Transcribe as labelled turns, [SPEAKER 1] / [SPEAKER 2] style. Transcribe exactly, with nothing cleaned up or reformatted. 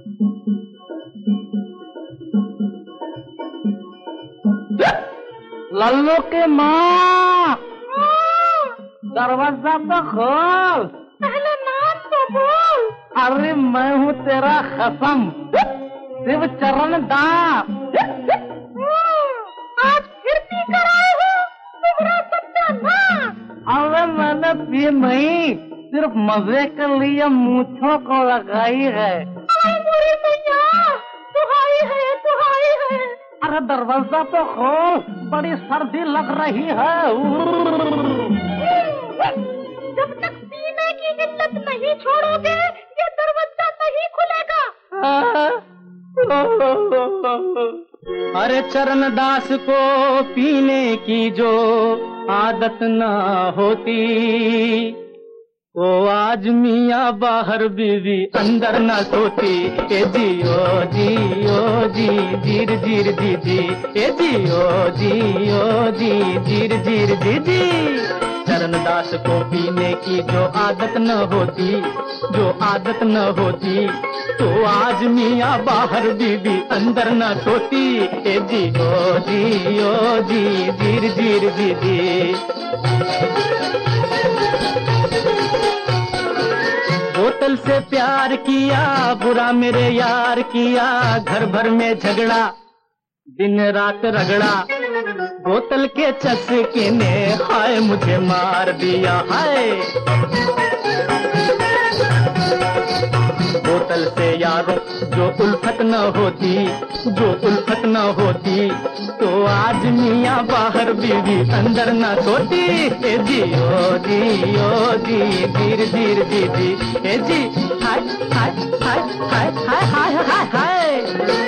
[SPEAKER 1] लल्लू के माँ, दरवाजा तो खोल।
[SPEAKER 2] पहले नाम तो बोल।
[SPEAKER 1] अरे मैं हूँ तेरा खसम, शिव चरण दास।
[SPEAKER 2] आज फिर पी कर आए हो, तुम्हारा सत्यानाश।
[SPEAKER 1] अरे मैंने पी नहीं, सिर्फ मजे के लिए मूंछों को लगाई है।
[SPEAKER 2] बुरी मैया, दुहाई है दुहाई है।
[SPEAKER 1] अरे दरवाजा तो खोल, बड़ी सर्दी लग रही है।
[SPEAKER 2] जब तक पीने की इल्लत नहीं छोड़ोगे, ये दरवाजा नहीं खुलेगा।
[SPEAKER 1] अरे चरणदास को पीने की जो आदत न होती, वो आज मियाँ बाहर बीवी अंदर न सोती। ए जी ओ जी ओ जी जीर जीर जी जी, ए जी ओ जी ओ जी जीर जीर जी जी। चरणदास को पीने की जो आदत न होती, जो आदत न होती, तो आज मियाँ बाहर बीवी अंदर न सोती। ए जी ओ जी ओ जी जीर जीर जी जी। बोतल से प्यार किया, बुरा मेरे यार किया, घर भर में झगड़ा, दिन रात रगड़ा। बोतल के चस्के ने हाय मुझे मार दिया हाय। बोतल से यारों जो उल्फत न होती, जो उल्फत न होती, तो आज मियाँ बाहर बीवी अंदर न सोती। ए जी ओ जी ओ जी धीर धीर जी जी। ए जी हाय हाय हाय हाय हाय हाय हाय हाय।